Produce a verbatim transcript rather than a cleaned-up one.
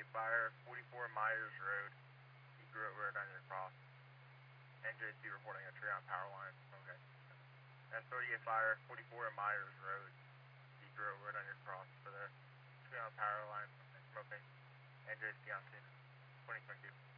Fire, forty-four Myers Road, Egret Road on your cross. N J C reporting a tree on power line. Okay. That's thirty-eight Fire, forty-four Myers Road, Egret Road on your cross for the tree on power line. Smoking. N J C on scene. twenty twenty-two.